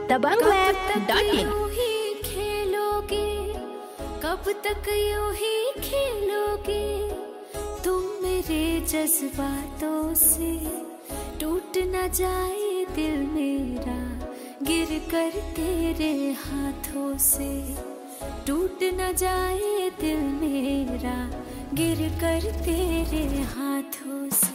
दबंगweb.in। खेलोगे कब तक यूं ही खेलोगे तुम मेरे जज्बातों से, टूट न जाए दिल मेरा गिर कर तेरे हाथों से, टूट न जाए दिल मेरा गिर कर तेरे हाथों से।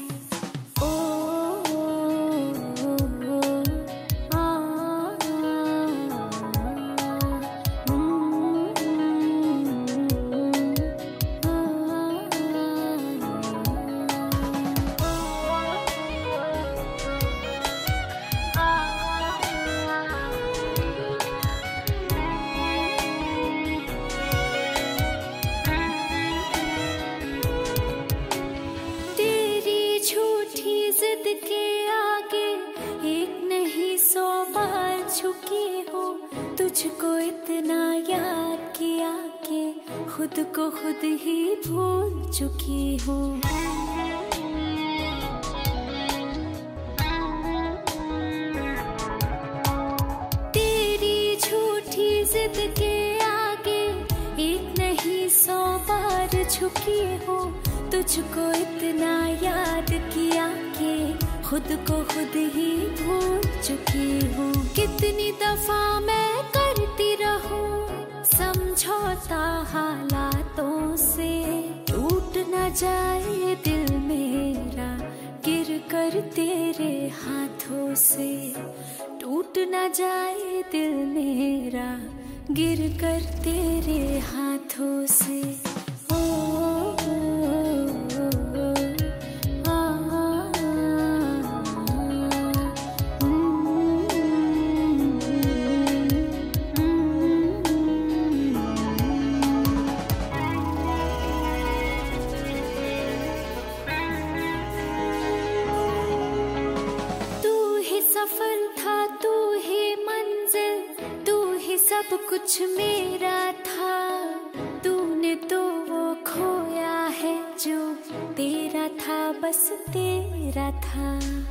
जिद के आगे एक नहीं 100 बार झुकी हूँ, तुझको इतना याद किया कि खुद को खुद ही भूल चुकी हूँ। तेरी झूठी जिद के आगे एक नहीं 100 बार झुकी हूँ, तुझको इतना याद किया कि खुद को खुद ही भूल चुकी हूँ। कितनी दफा मैं करती रहूं समझौता हालातों से, टूट न जाए दिल मेरा गिर कर तेरे हाथों से, टूट न जाए दिल मेरा गिर कर तेरे हाथों से। सफर था तू ही मंजिल, तू ही सब कुछ मेरा था, तूने तो वो खोया है जो तेरा था, बस तेरा था।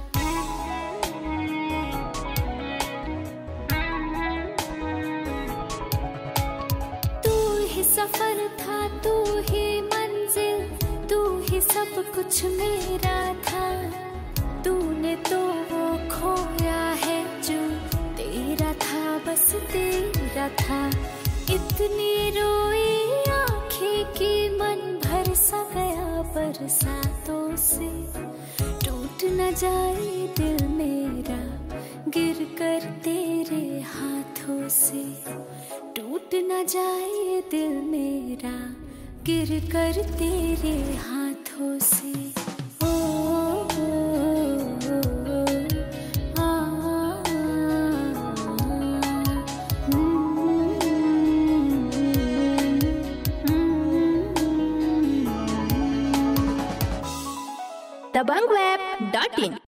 तू ही सफर था तू ही मंजिल, तू ही सब कुछ मेरा था, तूने तो वो खोया है जो तेरा था, बस तेरा था। इतनी रोई आँखें की मन भर सा गया बरसातों से, टूट न जाए दिल मेरा गिर कर तेरे हाथों से, टूट न जाए दिल मेरा गिर कर तेरे हाथों से। दबंगweb